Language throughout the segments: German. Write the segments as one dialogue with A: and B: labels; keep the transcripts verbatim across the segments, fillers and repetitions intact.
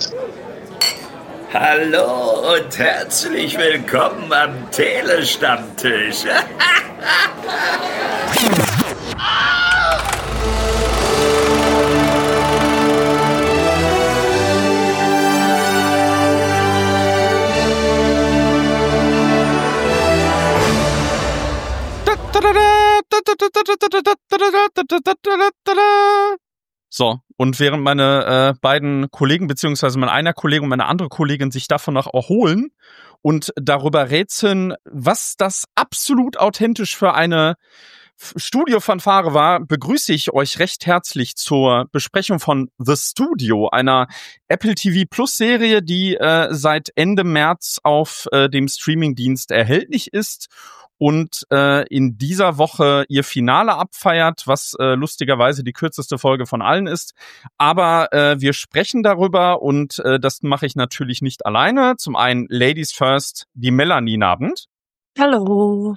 A: Hallo und herzlich willkommen am Telestammtisch.
B: So, und während meine äh, beiden Kollegen, beziehungsweise mein einer Kollege und meine andere Kollegin sich davon noch erholen und darüber rätseln, was das absolut authentisch für eine Studio-Fanfare war, begrüße ich euch recht herzlich zur Besprechung von The Studio, einer Apple T V Plus Serie, die äh, seit Ende März auf äh, dem Streamingdienst erhältlich ist und äh, in dieser Woche ihr Finale abfeiert, was äh, lustigerweise die kürzeste Folge von allen ist. Aber äh, wir sprechen darüber und äh, das mache ich natürlich nicht alleine. Zum einen Ladies First, die Melanie Nabend.
C: Hallo.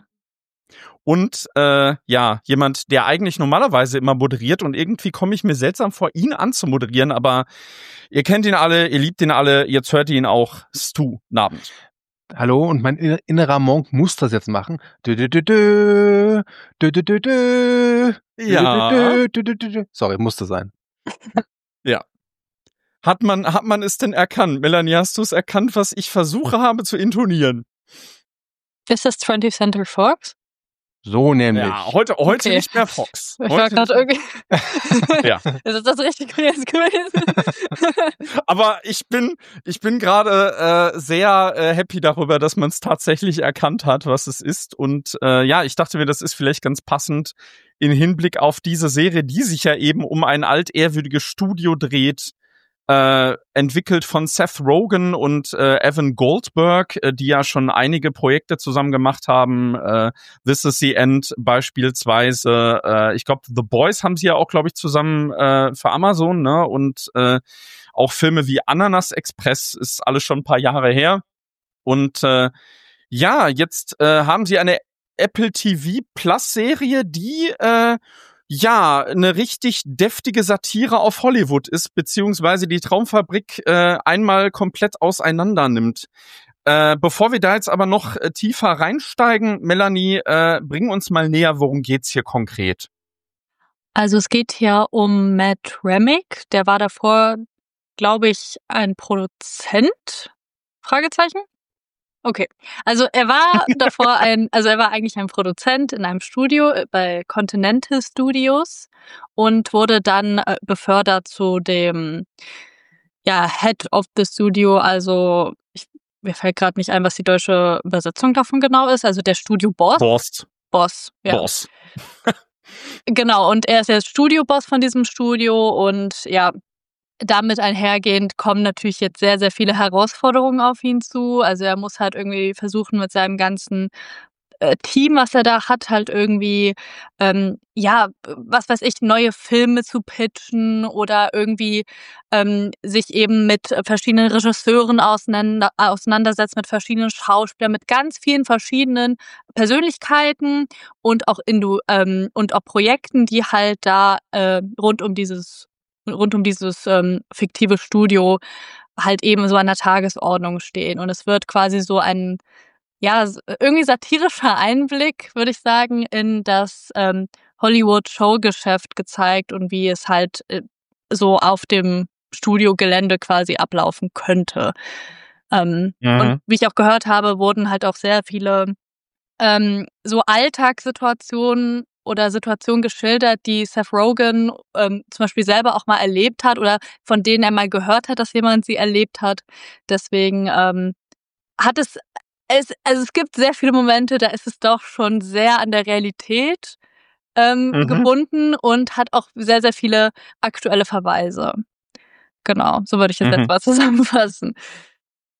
B: Und äh, ja, jemand, der eigentlich normalerweise immer moderiert und irgendwie komme ich mir seltsam vor, ihn anzumoderieren, aber ihr kennt ihn alle, ihr liebt ihn alle, jetzt hört ihr ihn auch, Stu Nabend.
D: Hallo, und mein innerer Monk muss das jetzt machen. Dö, dö, dö, dö, dö, dö, dö, dö,
B: ja.
D: Dö, dö, dö, dö, dö. Sorry, musste sein.
B: Ja. Hat man, hat man es denn erkannt? Melanie, hast du es erkannt, was ich versuche habe zu intonieren?
C: Ist das twentieth Century Fox?
D: So nämlich.
B: Ja, heute, heute
C: Okay.
B: nicht mehr Fox.
C: Ich
B: Heute
C: war gerade irgendwie.
B: Ja.
C: Ist das das richtige jetzt gewesen?
B: Aber ich bin, ich bin gerade äh, sehr äh, happy darüber, dass man es tatsächlich erkannt hat, was es ist. Und äh, ja, ich dachte mir, das ist vielleicht ganz passend in Hinblick auf diese Serie, die sich ja eben um ein altehrwürdiges Studio dreht, äh, entwickelt von Seth Rogen und äh, Evan Goldberg, äh, die ja schon einige Projekte zusammen gemacht haben. Äh, This is the End beispielsweise. Äh, ich glaube, The Boys haben sie ja auch, glaube ich, zusammen äh, für Amazon, ne? Und äh, auch Filme wie Ananas Express ist alles schon ein paar Jahre her. Und äh, ja, jetzt äh, haben sie eine Apple T V Plus Serie, die äh, ja eine richtig deftige Satire auf Hollywood ist, beziehungsweise die Traumfabrik äh, einmal komplett auseinander nimmt. Äh, bevor wir da jetzt aber noch äh, tiefer reinsteigen, Melanie, äh, bring uns mal näher, worum geht's hier konkret?
C: Also es geht hier um Matt Remick. Der war davor, glaube ich, ein Produzent? Fragezeichen? Okay. Also er war davor ein, also er war eigentlich ein Produzent in einem Studio bei Continental Studios und wurde dann äh, befördert zu dem ja Head of the Studio. Also ich, mir fällt gerade nicht ein, was die deutsche Übersetzung davon genau ist. Also der Studio-Boss.
B: Boss.
C: Boss, ja.
B: Boss.
C: Genau, und er ist der Studio-Boss von diesem Studio und ja, damit einhergehend kommen natürlich jetzt sehr, sehr viele Herausforderungen auf ihn zu. Also er muss halt irgendwie versuchen, mit seinem ganzen äh, Team, was er da hat, halt irgendwie, ähm, ja, was weiß ich, neue Filme zu pitchen oder irgendwie ähm, sich eben mit verschiedenen Regisseuren auseinander, auseinandersetzt, mit verschiedenen Schauspielern, mit ganz vielen verschiedenen Persönlichkeiten und auch Indu, ähm, und auch Projekten, die halt da äh, rund um dieses rund um dieses ähm, fiktive Studio halt eben so an der Tagesordnung stehen. Und es wird quasi so ein, ja, irgendwie satirischer Einblick, würde ich sagen, in das ähm, Hollywood-Showgeschäft gezeigt und wie es halt äh, so auf dem Studiogelände quasi ablaufen könnte. Ähm,
B: Mhm.
C: Und wie ich auch gehört habe, wurden halt auch sehr viele ähm, so Alltagssituationen oder Situationen geschildert, die Seth Rogen ähm, zum Beispiel selber auch mal erlebt hat oder von denen er mal gehört hat, dass jemand sie erlebt hat. Deswegen ähm, hat es, es, also es gibt sehr viele Momente, da ist es doch schon sehr an der Realität ähm,
B: Mhm.
C: gebunden und hat auch sehr, sehr viele aktuelle Verweise. Genau, so würde ich es
B: Mhm.
C: jetzt mal zusammenfassen.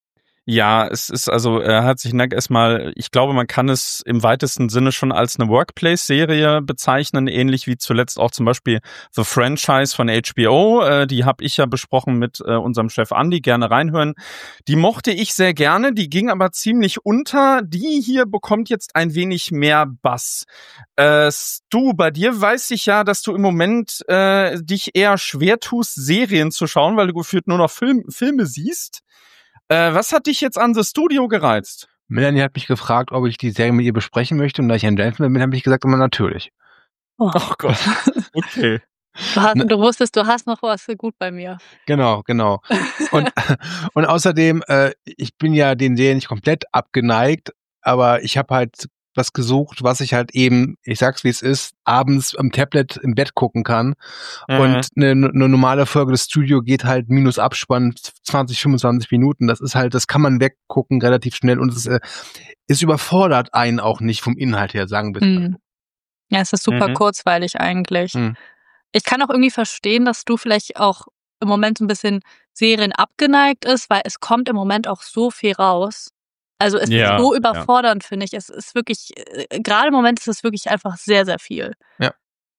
B: Ja, es ist also äh, herzlichen Dank erstmal. Ich glaube, man kann es im weitesten Sinne schon als eine Workplace-Serie bezeichnen, ähnlich wie zuletzt auch zum Beispiel The Franchise von H B O. Äh, die habe ich ja besprochen mit äh, unserem Chef Andy. Gerne reinhören. Die mochte ich sehr gerne, die ging aber ziemlich unter. Die hier bekommt jetzt ein wenig mehr Bass. Äh, Stu, bei dir weiß ich ja, dass du im Moment äh, dich eher schwer tust, Serien zu schauen, weil du gefühlt nur noch Film, Filme siehst. Äh, was hat dich jetzt an The Studio gereizt?
D: Melanie hat mich gefragt, ob ich die Serie mit ihr besprechen möchte. Und da ich ein Gentleman bin, habe ich gesagt, immer natürlich.
C: Oh,
B: Ach Gott. Okay.
C: Du, hast,
D: Ne-
C: du wusstest, du hast noch was gut bei mir.
D: Genau, genau. Und, und außerdem, äh, ich bin ja den Serien nicht komplett abgeneigt, aber ich habe halt was gesucht, was ich halt eben, ich sag's wie es ist, abends am Tablet im Bett gucken kann.
B: Mhm.
D: Und eine, eine normale Folge des Studio geht halt minus Abspann zwanzig, fünfundzwanzig Minuten. Das ist halt, das kann man weggucken relativ schnell und es äh, es überfordert einen auch nicht vom Inhalt her, sagen wir es mal.
C: Mhm. Ja, es ist super
B: Mhm.
C: kurzweilig eigentlich.
D: Mhm.
C: Ich kann auch irgendwie verstehen, dass du vielleicht auch im Moment so ein bisschen Serien abgeneigt ist, weil es kommt im Moment auch so viel raus. Also es
B: Ja,
C: ist so
B: ja.
C: überfordernd, finde ich. Es ist wirklich, äh, gerade im Moment ist es wirklich einfach sehr, sehr viel.
D: Ja,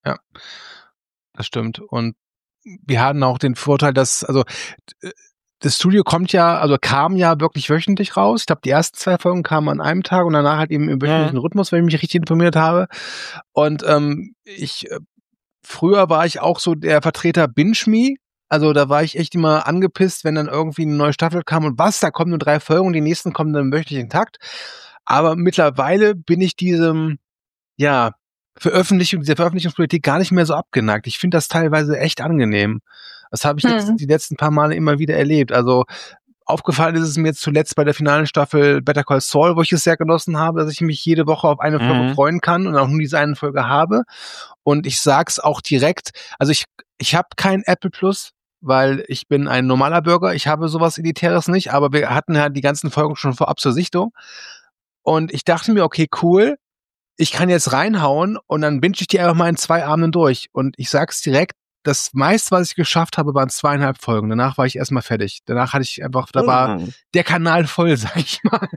D: das stimmt. Und wir hatten auch den Vorteil, dass, also äh, das Studio kommt ja, also kam ja wirklich wöchentlich raus. Ich glaube, die ersten zwei Folgen kamen an einem Tag und danach halt eben im wöchentlichen Rhythmus, wenn ich mich richtig informiert habe. Und ähm, ich äh, früher war ich auch so der Vertreter Binge Me. Also da war ich echt immer angepisst, wenn dann irgendwie eine neue Staffel kam und was, da kommen nur drei Folgen und die nächsten kommen dann im wöchentlichen Takt. Aber mittlerweile bin ich diesem, ja, Veröffentlichung, dieser Veröffentlichungspolitik gar nicht mehr so abgeneigt. Ich finde das teilweise echt angenehm. Das habe ich jetzt
C: Hm.
D: die letzten paar Male immer wieder erlebt. Also aufgefallen ist es mir jetzt zuletzt bei der finalen Staffel Better Call Saul, wo ich es sehr genossen habe, dass ich mich jede Woche auf eine Folge
B: Mhm.
D: freuen kann und auch nur diese eine Folge habe. Und ich sag's auch direkt, also ich, ich habe kein Apple Plus, weil ich bin ein normaler Bürger. Ich habe sowas Elitäres nicht, aber wir hatten ja die ganzen Folgen schon vorab zur Sichtung. Und ich dachte mir, okay, cool, ich kann jetzt reinhauen und dann binge ich die einfach mal in zwei Abenden durch. Und ich sag's direkt, das meiste, was ich geschafft habe, waren zweieinhalb Folgen. Danach war ich erstmal fertig. Danach hatte ich einfach, da war
B: Mhm.
D: der Kanal voll, sag ich mal.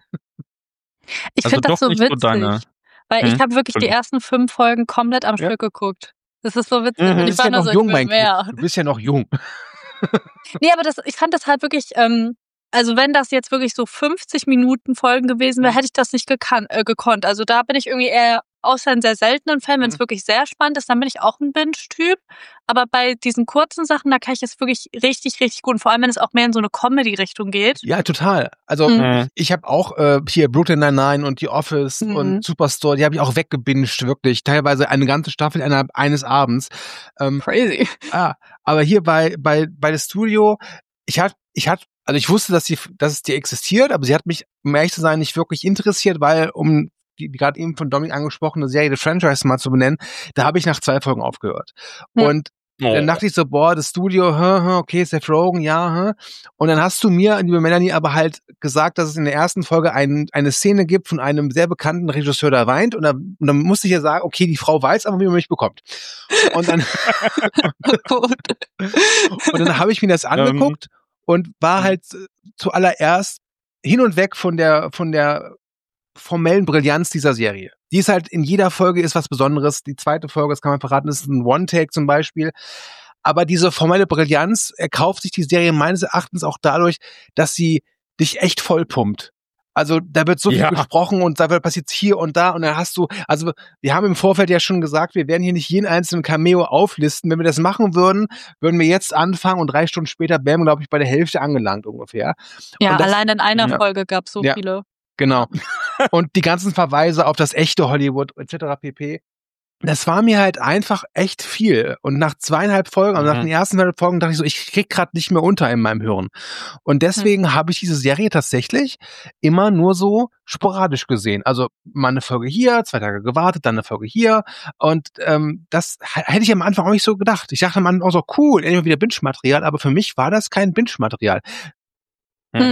C: Ich
B: Also
C: finde das
B: doch
C: so
B: nicht so
C: witzig,
B: deine.
C: weil ich
B: Hm?
C: habe wirklich die
B: Entschuldigung.
C: ersten fünf Folgen komplett am
D: Ja.
C: Stück geguckt. Das ist so witzig.
B: Mhm.
C: Und
D: Du
C: ich
D: bist
C: war
D: ja
C: nur
D: noch
C: so,
D: jung,
C: ich will
D: mein
C: mehr.
D: Kind. Du bist ja noch jung.
C: Nee, aber das, ich fand das halt wirklich, ähm, also wenn das jetzt wirklich so fünfzig Minuten Folgen gewesen wäre, hätte ich das nicht gekan äh, gekonnt. Also da bin ich irgendwie eher, außer in sehr seltenen Fällen, wenn es
D: Mhm.
C: wirklich sehr spannend ist, dann bin ich auch ein Binge-Typ. Aber bei diesen kurzen Sachen, da kann ich es wirklich richtig, richtig gut. Und vor allem, wenn es auch mehr in so eine Comedy-Richtung geht.
D: Ja, total. Also
C: Mhm.
B: Mhm.
D: ich habe auch äh, hier Brooklyn Nine-Nine und The Office
C: Mhm.
D: und Superstore, die habe ich auch weggebinged, wirklich. Teilweise eine ganze Staffel innerhalb eines Abends. Ähm,
C: Crazy.
D: ah, aber hier bei bei bei das Studio, ich hat ich hat also ich wusste, dass sie dass es die existiert, aber sie hat mich, um ehrlich zu sein, nicht wirklich interessiert, weil um die, die gerade eben von Dominik angesprochene Serie, das Franchise mal zu benennen, da habe ich nach zwei Folgen aufgehört.
C: Hm.
D: Und dann
B: Oh.
D: dachte ich so, boah, das Studio, hä, hä, okay, Seth Rogen, ja, hä. Und dann hast du mir, liebe Melanie, aber halt gesagt, dass es in der ersten Folge ein, eine Szene gibt von einem sehr bekannten Regisseur, der weint. Und dann, und dann musste ich ja sagen, okay, die Frau weiß aber, wie man mich bekommt. Und dann,
C: Gut.
D: und dann habe ich mir das angeguckt und war halt äh, zuallererst hin und weg von der, von der formellen Brillanz dieser Serie. Die ist halt in jeder Folge ist was Besonderes. Die zweite Folge, das kann man verraten, ist ein One-Take zum Beispiel. Aber diese formelle Brillanz erkauft sich die Serie meines Erachtens auch dadurch, dass sie dich echt vollpumpt. Also da wird so viel
B: Ja.
D: gesprochen und da wird passiert hier und da und dann hast du, also wir haben im Vorfeld ja schon gesagt, wir werden hier nicht jeden einzelnen Cameo auflisten. Wenn wir das machen würden, würden wir jetzt anfangen und drei Stunden später wären wir, glaube ich, bei der Hälfte angelangt ungefähr.
C: Ja,
D: Und das-
C: allein in einer
D: Ja.
C: Folge gab es so
D: Ja.
C: viele.
D: Genau. Und die ganzen Verweise auf das echte Hollywood et cetera pp. Das war mir halt einfach echt viel. Und nach zweieinhalb Folgen, also nach
B: Mhm.
D: den ersten zweieinhalb Folgen, dachte ich so, ich krieg gerade nicht mehr unter in meinem Hirn. Und deswegen
C: Hm.
D: habe ich diese Serie tatsächlich immer nur so sporadisch gesehen. Also mal eine Folge hier, zwei Tage gewartet, dann eine Folge hier. Und ähm, das h- hätte ich am Anfang auch nicht so gedacht. Ich dachte am Anfang auch so, cool, endlich mal wieder Binge-Material. Aber für mich war das kein Binge-Material.
B: Mhm.
C: Mhm.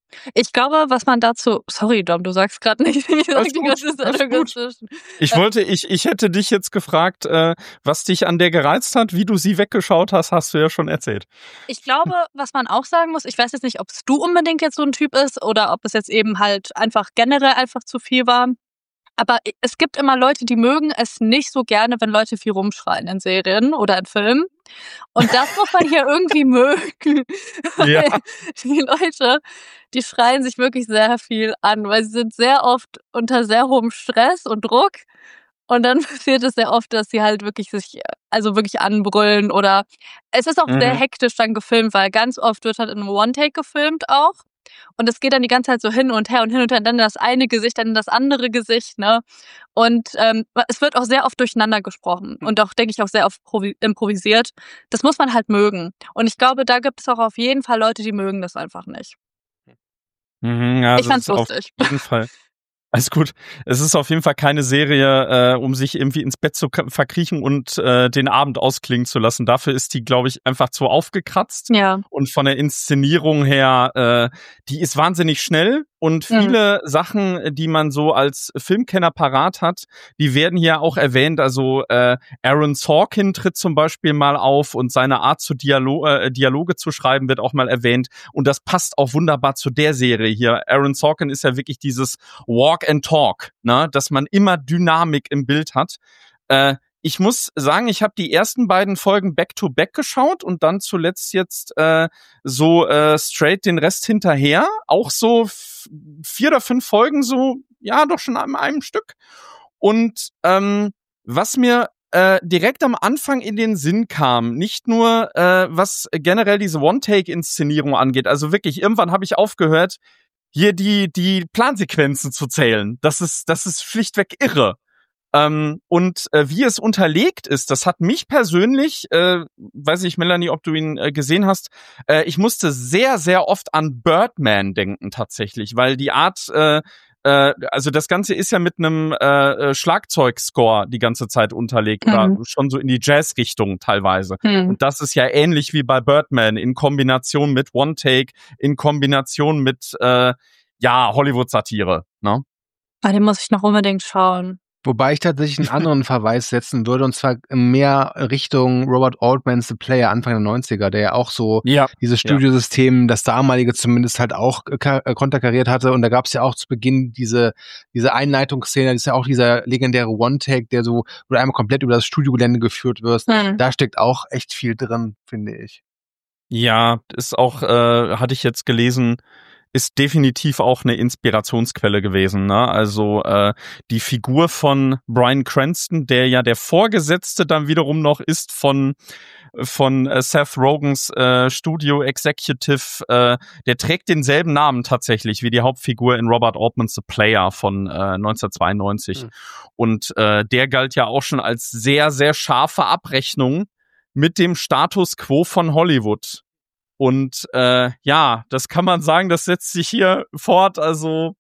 C: Ich glaube, was man dazu, sorry Dom, du sagst gerade nicht, ich sag
B: Alles
C: die
B: gut,
C: ganze Zeit
B: alles
C: irgendwas
B: gut.
C: zwischen.
B: Ich wollte, ich, ich hätte dich jetzt gefragt, äh, was dich an der gereizt hat, wie du sie weggeschaut hast, hast du ja schon erzählt.
C: Ich glaube, was man auch sagen muss, ich weiß jetzt nicht, ob es du unbedingt jetzt so ein Typ ist oder ob es jetzt eben halt einfach generell einfach zu viel war. Aber es gibt immer Leute, die mögen es nicht so gerne, wenn Leute viel rumschreien in Serien oder in Filmen. Und das muss man hier irgendwie mögen.
B: Ja.
C: Weil die Leute, die schreien sich wirklich sehr viel an, weil sie sind sehr oft unter sehr hohem Stress und Druck. Und dann passiert es sehr oft, dass sie halt wirklich sich, also wirklich anbrüllen oder es ist auch
B: Mhm.
C: sehr hektisch dann gefilmt, weil ganz oft wird halt in einem One-Take gefilmt auch. Und es geht dann die ganze Zeit so hin und her und hin und her, und dann das eine Gesicht, dann das andere Gesicht, ne? Und ähm, es wird auch sehr oft durcheinander gesprochen und auch, denke ich, auch sehr oft provi- improvisiert. Das muss man halt mögen. Und ich glaube, da gibt es auch auf jeden Fall Leute, die mögen das einfach nicht.
B: Mhm, ja,
C: Ich
B: das
C: fand's
B: ist auf
C: lustig.
B: jeden Fall. Alles gut. Es ist auf jeden Fall keine Serie, äh, um sich irgendwie ins Bett zu k- verkriechen und äh, den Abend ausklingen zu lassen. Dafür ist die, glaube ich, einfach zu aufgekratzt.
C: Ja.
B: Und von der Inszenierung her, äh, die ist wahnsinnig schnell. Und
C: Mhm.
B: viele Sachen, die man so als Filmkenner parat hat, die werden hier auch erwähnt. Also äh, Aaron Sorkin tritt zum Beispiel mal auf und seine Art zu Dialo äh, Dialoge zu schreiben wird auch mal erwähnt. Und das passt auch wunderbar zu der Serie hier. Aaron Sorkin ist ja wirklich dieses Walk and Talk, ne, dass man immer Dynamik im Bild hat. Äh, ich muss sagen, ich habe die ersten beiden Folgen back-to-back geschaut und dann zuletzt jetzt äh, so äh, straight den Rest hinterher. Auch so f- vier oder fünf Folgen so, ja, doch schon an einem Stück. Und ähm, was mir äh, direkt am Anfang in den Sinn kam, nicht nur äh, was generell diese One-Take-Inszenierung angeht, also wirklich, irgendwann habe ich aufgehört, hier die die Plansequenzen zu zählen. Das ist das ist schlichtweg irre. Ähm, und äh, wie es unterlegt ist, das hat mich persönlich, äh, weiß ich, Melanie, ob du ihn äh, gesehen hast, äh, ich musste sehr, sehr oft an Birdman denken tatsächlich, weil die Art, äh, äh, also das Ganze ist ja mit einem äh, äh, Schlagzeugscore die ganze Zeit unterlegt, oder
C: Mhm.
B: schon so in die Jazz-Richtung teilweise.
C: Mhm.
B: Und das ist ja ähnlich wie bei Birdman in Kombination mit One-Take, in Kombination mit äh, ja Hollywood-Satire, ne?
C: Ah, den muss ich noch unbedingt schauen.
D: Wobei ich tatsächlich einen anderen Verweis setzen würde, und zwar mehr Richtung Robert Altman's The Player Anfang der neunziger, der ja auch so
B: Ja.
D: dieses Studiosystem, das damalige zumindest halt auch ka- äh, konterkariert hatte. Und da gab es ja auch zu Beginn diese diese Einleitungsszene, das ist ja auch dieser legendäre One-Take, der so, wo du einmal komplett über das Studiogelände geführt wirst.
C: Mhm.
D: Da steckt auch echt viel drin, finde ich.
B: Ja, ist auch, äh, hatte ich jetzt gelesen, ist definitiv auch eine Inspirationsquelle gewesen, ne? Also äh, die Figur von Bryan Cranston, der ja der Vorgesetzte dann wiederum noch ist von von äh, Seth Rogans äh, Studio Executive, äh, der trägt denselben Namen tatsächlich wie die Hauptfigur in Robert Altman's The Player von äh, neunzehnhundertzweiundneunzig.
D: Hm.
B: Und äh, der galt ja auch schon als sehr, sehr scharfe Abrechnung mit dem Status quo von Hollywood. Und äh, ja, das kann man sagen, das setzt sich hier fort. Also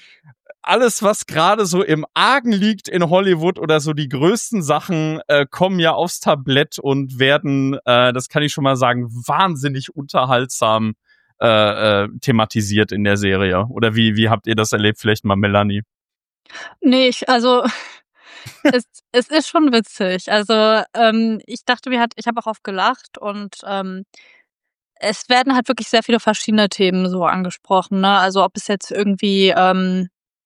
B: alles, was gerade so im Argen liegt in Hollywood oder so die größten Sachen, äh, kommen ja aufs Tablett und werden, äh, das kann ich schon mal sagen, wahnsinnig unterhaltsam äh, äh, thematisiert in der Serie. Oder wie, wie habt ihr das erlebt? Vielleicht mal Melanie.
C: Nee, ich, also es, es ist schon witzig. Also ähm, ich dachte, mir hat, ich habe auch oft gelacht und ähm, es werden halt wirklich sehr viele verschiedene Themen so angesprochen, ne? Also ob es jetzt irgendwie ähm,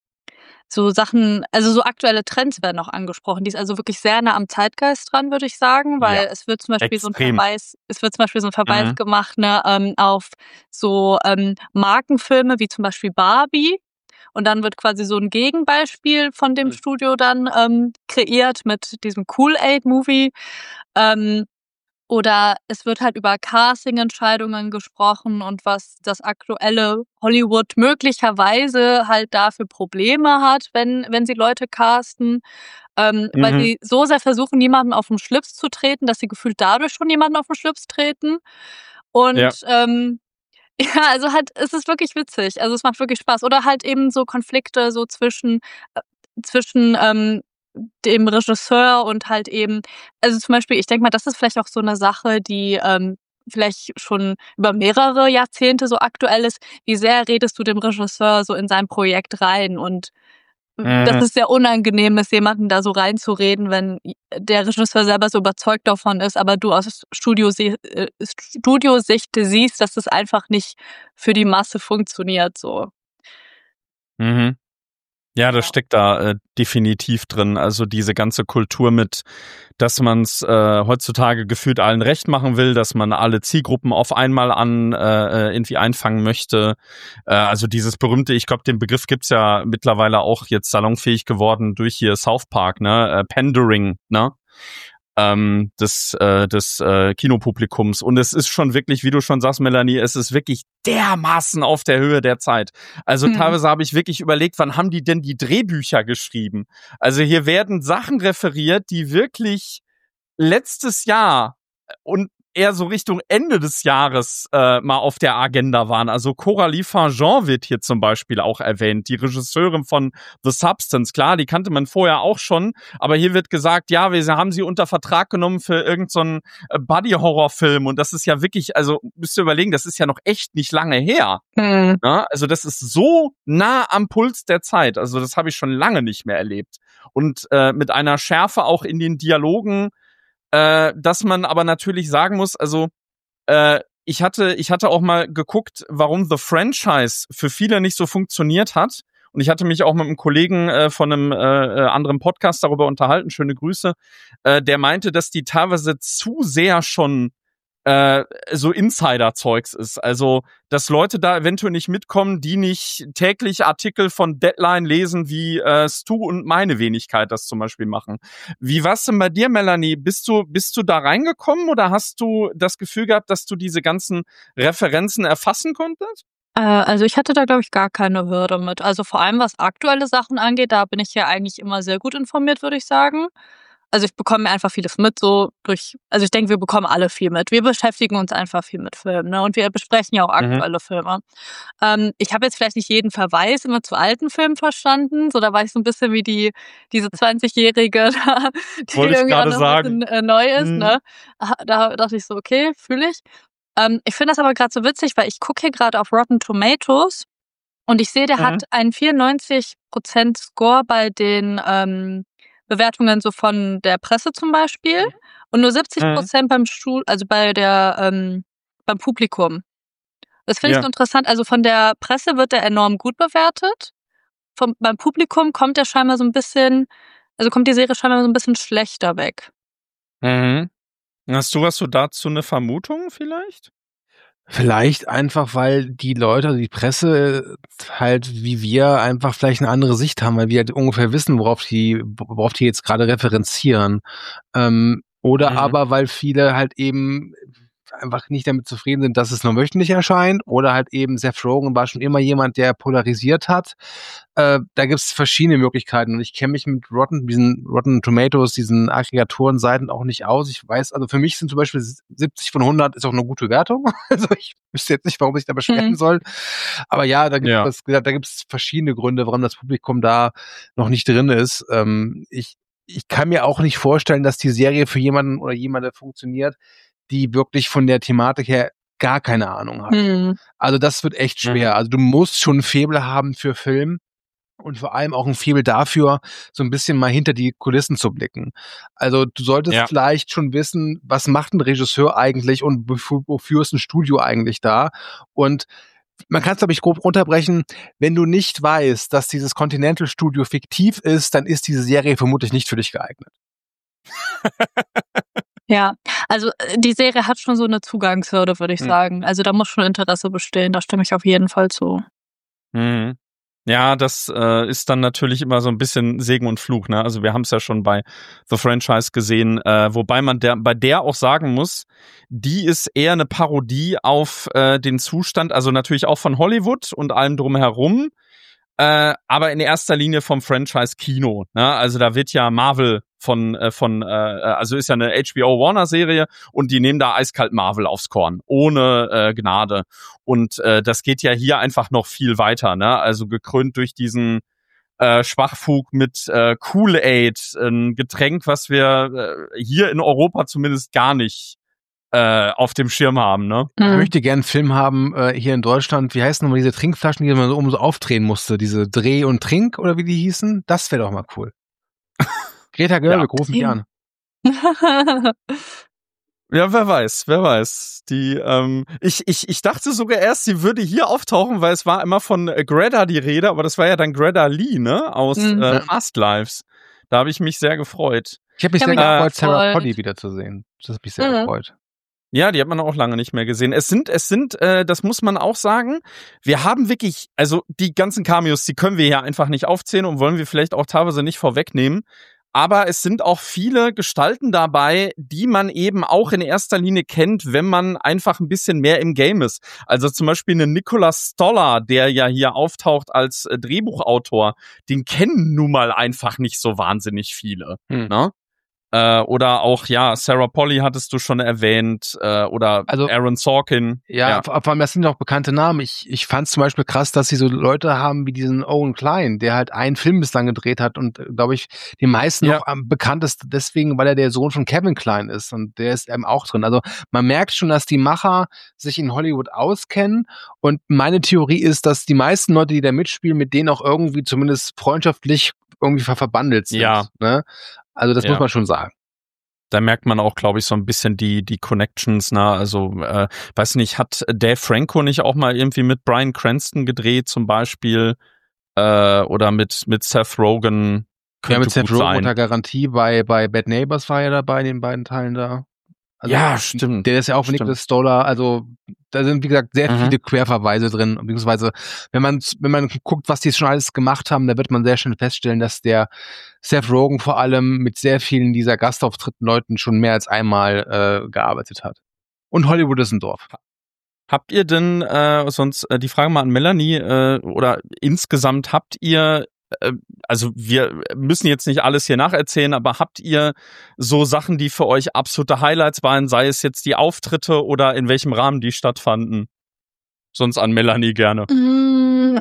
C: so Sachen, also so aktuelle Trends werden auch angesprochen. Die ist also wirklich sehr nah am Zeitgeist dran, würde ich sagen, weil
B: Ja,
C: es wird zum Beispiel so ein
B: extrem.
C: Verweis, es wird zum Beispiel so ein Verweis
B: Mhm.
C: gemacht, ne, ähm, auf so ähm, Markenfilme wie zum Beispiel Barbie. Und dann wird quasi so ein Gegenbeispiel von dem
B: Mhm.
C: Studio dann ähm, kreiert mit diesem Kool-Aid-Movie. Ähm, oder es wird halt über Casting-Entscheidungen gesprochen und was das aktuelle Hollywood möglicherweise halt da für Probleme hat, wenn, wenn sie Leute casten. Ähm, weil
B: Mhm.
C: sie so sehr versuchen, niemanden auf den Schlips zu treten, dass sie gefühlt dadurch schon jemanden auf den Schlips treten. Und
B: Ja.
C: ähm, ja, also halt, es ist wirklich witzig. Also es macht wirklich Spaß. Oder halt eben so Konflikte so zwischen, äh, zwischen ähm, dem Regisseur und halt eben, also zum Beispiel, ich denke mal, das ist vielleicht auch so eine Sache, die ähm, vielleicht schon über mehrere Jahrzehnte so aktuell ist, wie sehr redest du dem Regisseur so in sein Projekt rein? Und mhm. das ist sehr unangenehm, ist jemanden da so reinzureden, wenn der Regisseur selber so überzeugt davon ist, aber du aus Studio-Sicht Studio-Sicht siehst, dass das einfach nicht für die Masse funktioniert, so.
B: Mhm. Ja, das steckt da äh, definitiv drin. Also diese ganze Kultur mit, dass man es äh, heutzutage gefühlt allen recht machen will, dass man alle Zielgruppen auf einmal an äh, irgendwie einfangen möchte. Äh, also dieses berühmte, ich glaube, den Begriff gibt's ja mittlerweile auch jetzt salonfähig geworden durch hier South Park, ne? Äh, Pandering, ne? Ähm, des äh, des äh, Kinopublikums. Und es ist schon wirklich, wie du schon sagst, Melanie, es ist wirklich dermaßen auf der Höhe der Zeit. Also mhm. teilweise habe ich wirklich überlegt, wann haben die denn die Drehbücher geschrieben? Also hier werden Sachen referiert, die wirklich letztes Jahr und eher so Richtung Ende des Jahres äh, mal auf der Agenda waren. Also Coralie Farjeon wird hier zum Beispiel auch erwähnt, die Regisseurin von The Substance. Klar, die kannte man vorher auch schon, aber hier wird gesagt, ja, wir haben sie unter Vertrag genommen für irgendeinen so Buddy-Horror-Film und das ist ja wirklich, also müsst ihr überlegen, das ist ja noch echt nicht lange her. Mhm. Ja, also das ist so nah am Puls der Zeit, also das habe ich schon lange nicht mehr erlebt. Und äh, mit einer Schärfe auch in den Dialogen, Äh, dass man aber natürlich sagen muss, also äh, ich hatte ich hatte auch mal geguckt, warum The Franchise für viele nicht so funktioniert hat. Und ich hatte mich auch mit einem Kollegen äh, von einem äh, anderen Podcast darüber unterhalten, schöne Grüße, äh, der meinte, dass die teilweise zu sehr schon äh, so Insider-Zeugs ist. Also, dass Leute da eventuell nicht mitkommen, die nicht täglich Artikel von Deadline lesen, wie äh, Stu und meine Wenigkeit das zum Beispiel machen. Wie war's denn bei dir, Melanie? Bist du, bist du da reingekommen oder hast du das Gefühl gehabt, dass du diese ganzen Referenzen erfassen konntest?
C: Äh, also ich hatte da, glaube ich, gar keine Hürde mit. Also vor allem, was aktuelle Sachen angeht, da bin ich ja eigentlich immer sehr gut informiert, würde ich sagen. Also ich bekomme einfach vieles mit, so durch, also ich denke, wir bekommen alle viel mit. Wir beschäftigen uns einfach viel mit Filmen, ne? Und wir besprechen ja auch aktuelle mhm. Filme. Ähm, ich habe jetzt vielleicht nicht jeden Verweis immer zu alten Filmen verstanden, so da war ich so ein bisschen wie die diese zwanzigjährige, die
B: Wollte
C: irgendwie
B: ich
C: auch noch
B: sagen.
C: ein bisschen äh, neu ist, mhm. ne? Da dachte ich so, okay, fühle ich. Ähm, ich finde das aber gerade so witzig, weil ich gucke hier gerade auf Rotten Tomatoes und ich sehe, der mhm. hat einen vierundneunzig Prozent Score bei den ähm, Bewertungen so von der Presse zum Beispiel und nur siebzig Prozent mhm. beim Stuhl, also bei der ähm, beim Publikum. Das finde ja. ich so interessant. Also von der Presse wird er enorm gut bewertet. Vom, beim Publikum kommt er scheinbar so ein bisschen, also kommt die Serie scheinbar so ein bisschen schlechter weg.
B: Mhm. Hast du was so dazu eine Vermutung vielleicht?
D: Vielleicht einfach, weil die Leute, also die Presse halt wie wir einfach vielleicht eine andere Sicht haben, weil wir halt ungefähr wissen, worauf die, worauf die jetzt gerade referenzieren. Ähm, oder mhm. aber weil viele halt eben einfach nicht damit zufrieden sind, dass es nur wöchentlich erscheint, oder halt eben Seth Rogen war schon immer jemand, der polarisiert hat. Äh, da gibt's verschiedene Möglichkeiten und ich kenne mich mit Rotten, diesen Rotten Tomatoes, diesen Aggregatoren-Seiten auch nicht aus. Ich weiß, also für mich sind zum Beispiel siebzig von hundert ist auch eine gute Wertung. Also ich wüsste jetzt nicht, warum ich da beschweren mhm. soll. Aber ja, da gibt ja. es da gibt's verschiedene Gründe, warum das Publikum da noch nicht drin ist. Ähm, ich ich kann mir auch nicht vorstellen, dass die Serie für jemanden oder jemanden funktioniert, die wirklich von der Thematik her gar keine Ahnung hat. Mhm. Also das wird echt schwer. Mhm. Also du musst schon ein Faible haben für Film und vor allem auch ein Faible dafür, so ein bisschen mal hinter die Kulissen zu blicken. Also du solltest ja. vielleicht schon wissen, was macht ein Regisseur eigentlich und wofür ist ein Studio eigentlich da? Und man kann es, glaube ich, grob runterbrechen, wenn du nicht weißt, dass dieses Continental Studio fiktiv ist, dann ist diese Serie vermutlich nicht für dich geeignet.
C: Ja, also die Serie hat schon so eine Zugangshürde, würde ich mhm. sagen. Also da muss schon Interesse bestehen, da stimme ich auf jeden Fall zu.
B: Mhm. Ja, das äh, ist dann natürlich immer so ein bisschen Segen und Fluch, ne? Also wir haben es ja schon bei The Franchise gesehen, äh, wobei man der, bei der auch sagen muss, die ist eher eine Parodie auf äh, den Zustand, also natürlich auch von Hollywood und allem drumherum, äh, aber in erster Linie vom Franchise-Kino, ne? Also da wird ja Marvel von, äh, von, äh, also ist ja eine H B O Warner Serie und die nehmen da eiskalt Marvel aufs Korn, ohne äh, Gnade. Und äh, das geht ja hier einfach noch viel weiter, ne? Also gekrönt durch diesen äh, Schwachfug mit äh, Kool-Aid, ein Getränk, was wir äh, hier in Europa zumindest gar nicht äh, auf dem Schirm haben, ne?
D: Ich möchte gerne einen Film haben äh, hier in Deutschland. Wie heißen nochmal diese Trinkflaschen, die man so oben so aufdrehen musste? Diese Dreh- und Trink oder wie die hießen? Das wäre doch mal cool. Greta Gerwig,
B: Ja.
D: ruf mich an.
B: Ja, wer weiß, wer weiß. Die, ähm, ich, ich, ich dachte sogar erst, sie würde hier auftauchen, weil es war immer von äh, Greta die Rede, aber das war ja dann Greta Lee, ne? Aus
C: Mhm.
B: äh, Past Lives. Da habe ich mich sehr gefreut.
D: Ich habe mich
C: Ich hab
D: sehr
C: mich auch
D: gefreut, Sarah
C: gefreut.
D: Polley wiederzusehen. Das hat mich sehr
C: Mhm.
D: gefreut.
B: Ja, die hat man auch lange nicht mehr gesehen. Es sind, es sind, äh, das muss man auch sagen, wir haben wirklich, also die ganzen Cameos, die können wir hier einfach nicht aufzählen und wollen wir vielleicht auch teilweise nicht vorwegnehmen. Aber es sind auch viele Gestalten dabei, die man eben auch in erster Linie kennt, wenn man einfach ein bisschen mehr im Game ist. Also zum Beispiel einen Nicholas Stoller, der ja hier auftaucht als äh, Drehbuchautor, den kennen nun mal einfach nicht so wahnsinnig viele.
D: Hm.
B: Ne? Äh, oder auch, ja, Sarah Polley hattest du schon erwähnt, äh, oder
D: Also-
B: Aaron Sorkin.
D: Ja,
B: Ja.
D: vor vor allem, das sind auch bekannte Namen. Ich, ich fand es zum Beispiel krass, dass sie so Leute haben wie diesen Owen Klein, der halt einen Film bislang gedreht hat und, glaube ich, die meisten
B: Ja.
D: noch am bekanntesten deswegen, weil er der Sohn von Kevin Klein ist und der ist eben auch drin. Also man merkt schon, dass die Macher sich in Hollywood auskennen und meine Theorie ist, dass die meisten Leute, die da mitspielen, mit denen auch irgendwie zumindest freundschaftlich irgendwie ver verbandelt sind.
B: Ja.
D: Ne? Also das
B: Ja.
D: muss man schon sagen.
B: Da merkt man auch, glaube ich, so ein bisschen die die Connections, ne? Also, äh, weiß nicht, hat Dave Franco nicht auch mal irgendwie mit Bryan Cranston gedreht zum Beispiel? Äh, oder mit mit Seth Rogen?
D: Ja,
B: Könnte
D: mit Seth
B: gut
D: Rogen
B: sein.
D: unter Garantie bei, bei Bad Neighbors war er dabei, in den beiden Teilen da. Also,
B: Ja, stimmt.
D: Der ist ja auch
B: Stimmt.
D: Nicholas Stoller, also da sind, wie gesagt, sehr
B: Mhm.
D: viele Querverweise drin, beziehungsweise, wenn man, wenn man guckt, was die schon alles gemacht haben, da wird man sehr schnell feststellen, dass der Seth Rogen vor allem mit sehr vielen dieser Gastauftritten Leuten schon mehr als einmal äh, gearbeitet hat. Und Hollywood ist ein Dorf.
B: Habt ihr denn, äh, sonst äh, die Frage mal an Melanie, äh, oder insgesamt habt ihr, äh, also wir müssen jetzt nicht alles hier nacherzählen, aber habt ihr so Sachen, die für euch absolute Highlights waren, sei es jetzt die Auftritte oder in welchem Rahmen die stattfanden? Sonst an Melanie gerne.
C: Mm,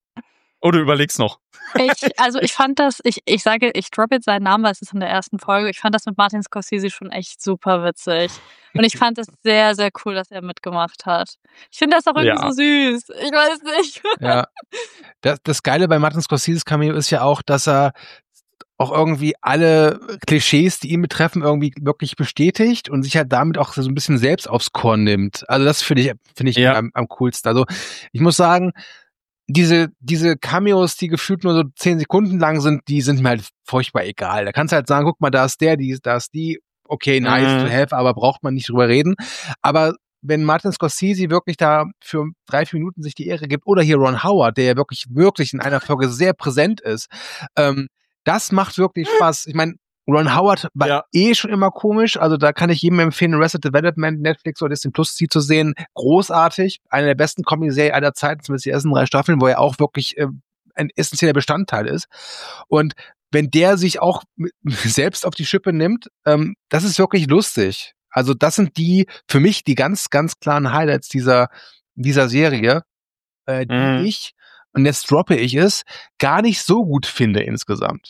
B: Oder überleg's noch.
C: Ich, also ich fand das, ich, ich sage, ich droppe jetzt seinen Namen, weil es ist in der ersten Folge. Ich fand das mit Martin Scorsese schon echt super witzig. Und ich fand es sehr, sehr cool, dass er mitgemacht hat. Ich finde das auch irgendwie
B: Ja.
C: so süß. Ich weiß nicht.
D: Ja. Das, das Geile bei Martin Scorseses Cameo ist ja auch, dass er auch irgendwie alle Klischees, die ihn betreffen, irgendwie wirklich bestätigt und sich halt damit auch so ein bisschen selbst aufs Korn nimmt. Also das finde ich, finde ich
B: Ja.
D: am, am coolsten. Also ich muss sagen, diese, diese Cameos, die gefühlt nur so zehn Sekunden lang sind, die sind mir halt furchtbar egal. Da kannst du halt sagen, guck mal, da ist der, die, da ist die, okay, nice
B: Mhm.
D: to have, aber braucht man nicht drüber reden. Aber wenn Martin Scorsese wirklich da für drei, vier Minuten sich die Ehre gibt, oder hier Ron Howard, der ja wirklich, wirklich in einer Folge sehr präsent ist, ähm, das macht wirklich Spaß. Ich meine, Ron Howard war
B: Ja.
D: eh schon immer komisch, also da kann ich jedem empfehlen, Arrested Development, Netflix oder Disney Plus sie zu sehen. Großartig, eine der besten Comedy-Serien aller Zeiten, zumindest die ersten drei Staffeln, wo er auch wirklich äh, ein essentieller Bestandteil ist. Und wenn der sich auch mit- selbst auf die Schippe nimmt, ähm, das ist wirklich lustig. Also das sind die, für mich, die ganz, ganz klaren Highlights dieser, dieser Serie, äh, die
B: Mhm.
D: ich, und jetzt droppe ich es, gar nicht so gut finde insgesamt.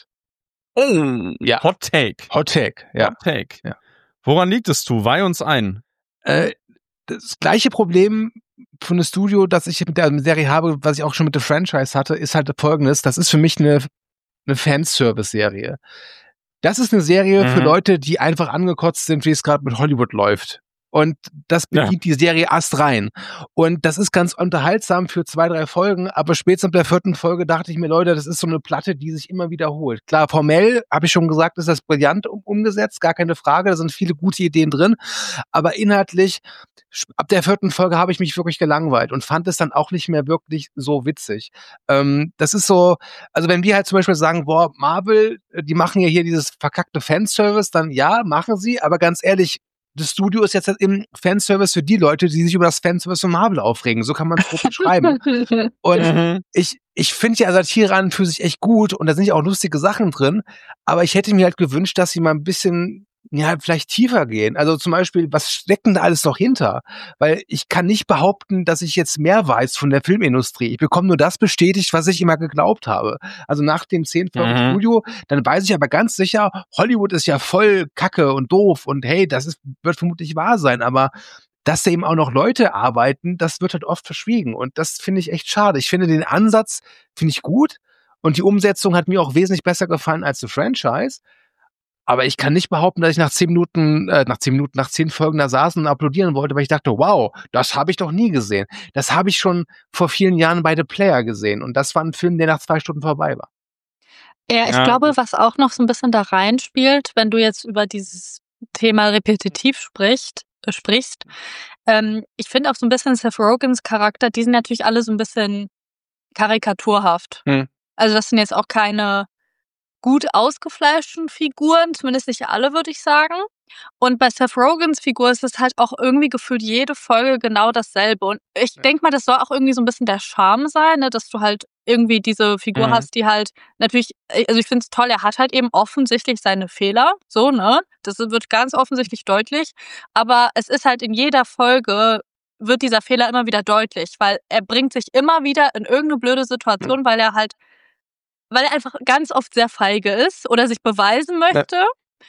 B: Oh,
D: Ja.
B: Hot Take.
D: Hot Take, ja.
B: Hot Take.
D: Ja.
B: Woran liegt es, du? Weih uns ein.
D: Äh, das gleiche Problem von dem Studio, das ich mit der Serie habe, was ich auch schon mit der Franchise hatte, ist halt folgendes. Das ist für mich eine, eine Fanservice-Serie. Das ist eine Serie für
B: Mhm.
D: Leute, die einfach angekotzt sind, wie es gerade mit Hollywood läuft. Und das
B: Ja.
D: bedient die Serie astrein. Und das ist ganz unterhaltsam für zwei, drei Folgen, aber spätestens ab der vierten Folge dachte ich mir, Leute, das ist so eine Platte, die sich immer wiederholt. Klar, formell, habe ich schon gesagt, ist das brillant um, umgesetzt, gar keine Frage, da sind viele gute Ideen drin, aber inhaltlich, sch- ab der vierten Folge habe ich mich wirklich gelangweilt und fand es dann auch nicht mehr wirklich so witzig. Ähm, das ist so, also wenn wir halt zum Beispiel sagen, boah, Marvel, äh, die machen ja hier dieses verkackte Fanservice, dann ja, machen sie, aber ganz ehrlich, das Studio ist jetzt halt eben Fanservice für die Leute, die sich über das Fanservice von Marvel aufregen. So kann man es grob beschreiben. Und
B: Mhm.
D: ich, ich finde ja Satire an für sich echt gut und da sind ja auch lustige Sachen drin, aber ich hätte mir halt gewünscht, dass sie mal ein bisschen ja, vielleicht tiefer gehen. Also zum Beispiel, was steckt denn da alles noch hinter? Weil ich kann nicht behaupten, dass ich jetzt mehr weiß von der Filmindustrie. Ich bekomme nur das bestätigt, was ich immer geglaubt habe. Also nach dem zehn Folgen
B: Mhm.
D: Studio, dann weiß ich aber ganz sicher, Hollywood ist ja voll kacke und doof und hey, das ist, wird vermutlich wahr sein, aber dass da eben auch noch Leute arbeiten, das wird halt oft verschwiegen und das finde ich echt schade. Ich finde den Ansatz, finde ich gut und die Umsetzung hat mir auch wesentlich besser gefallen als The Franchise. Aber ich kann nicht behaupten, dass ich nach zehn Minuten, äh, nach zehn Minuten, nach zehn Folgen da saß und applaudieren wollte, weil ich dachte, wow, das habe ich doch nie gesehen. Das habe ich schon vor vielen Jahren bei The Player gesehen. Und das war ein Film, der nach zwei Stunden vorbei war.
C: Ja, ich
B: Ja.
C: glaube, was auch noch so ein bisschen da reinspielt, wenn du jetzt über dieses Thema repetitiv sprichst, äh, sprichst, ähm, ich finde auch so ein bisschen Seth Rogans Charakter, die sind natürlich alle so ein bisschen karikaturhaft.
D: Hm.
C: Also das sind jetzt auch keine gut ausgefleischten Figuren, zumindest nicht alle, würde ich sagen. Und bei Seth Rogans Figur ist es halt auch irgendwie gefühlt jede Folge genau dasselbe. Und ich
D: Ja.
C: denke mal, das soll auch irgendwie so ein bisschen der Charme sein, ne, dass du halt irgendwie diese Figur
B: Mhm.
C: hast, die halt natürlich, also ich finde es toll, er hat halt eben offensichtlich seine Fehler, so, ne? Das wird ganz offensichtlich deutlich. Aber es ist halt in jeder Folge wird dieser Fehler immer wieder deutlich, weil er bringt sich immer wieder in irgendeine blöde Situation, weil er halt weil er einfach ganz oft sehr feige ist oder sich beweisen möchte.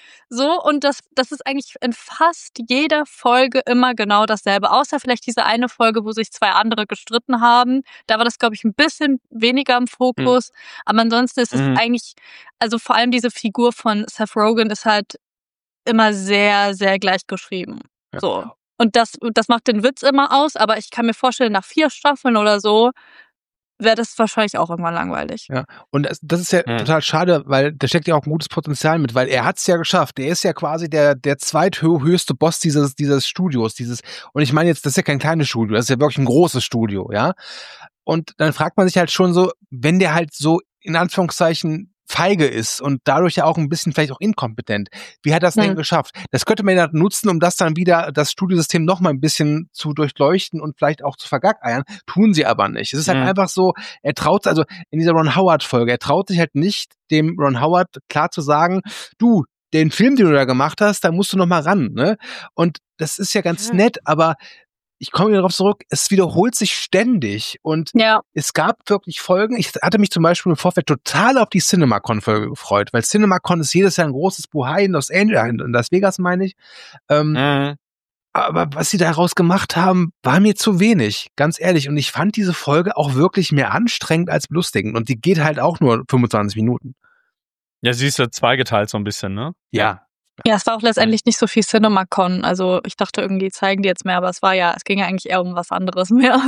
C: So, und das, das ist eigentlich in fast jeder Folge immer genau dasselbe. Außer vielleicht diese eine Folge, wo sich zwei andere gestritten haben. Da war das, glaube ich, ein bisschen weniger im Fokus. Aber ansonsten ist es
B: Mhm.
C: eigentlich, also vor allem diese Figur von Seth Rogen ist halt immer sehr, sehr gleich geschrieben.
D: Ja.
C: So. Und das, das macht den Witz immer aus, aber ich kann mir vorstellen, nach vier Staffeln oder so wäre das wahrscheinlich auch irgendwann langweilig.
D: Ja, und das, das ist ja
B: Hm.
D: total schade, weil da steckt ja auch ein gutes Potenzial mit, weil er hat es ja geschafft. Er ist ja quasi der der zweithöchste Boss dieses dieses Studios, dieses und ich meine jetzt, das ist ja kein kleines Studio, das ist ja wirklich ein großes Studio, ja. Und dann fragt man sich halt schon so, wenn der halt so in Anführungszeichen feige ist und dadurch ja auch ein bisschen vielleicht auch inkompetent. Wie hat das denn
C: Hm.
D: geschafft? Das könnte man ja nutzen, um das dann wieder, das Studiosystem noch mal ein bisschen zu durchleuchten und vielleicht auch zu vergackeiern. Tun sie aber nicht. Es ist halt
B: Mhm.
D: einfach so, er traut, also in dieser Ron Howard-Folge, er traut sich halt nicht, dem Ron Howard klar zu sagen, du, den Film, den du da gemacht hast, da musst du noch mal ran, ne? Und das ist ja ganz
C: Ja.
D: nett, aber ich komme wieder darauf zurück, es wiederholt sich ständig und
C: Ja.
D: es gab wirklich Folgen. Ich hatte mich zum Beispiel im Vorfeld total auf die CinemaCon-Folge gefreut, weil CinemaCon ist jedes Jahr ein großes Buhai in Los Angeles, in Las Vegas meine ich. Ähm,
B: Mhm.
D: aber was sie daraus gemacht haben, war mir zu wenig, ganz ehrlich. Und ich fand diese Folge auch wirklich mehr anstrengend als belustigend. Und die geht halt auch nur fünfundzwanzig Minuten.
B: Ja, sie ist ja zweigeteilt so ein bisschen, ne?
D: Ja.
C: Ja, es war auch letztendlich nicht so viel CinemaCon. Also ich dachte irgendwie, zeigen die jetzt mehr, aber es war ja, es ging ja eigentlich eher um was anderes mehr.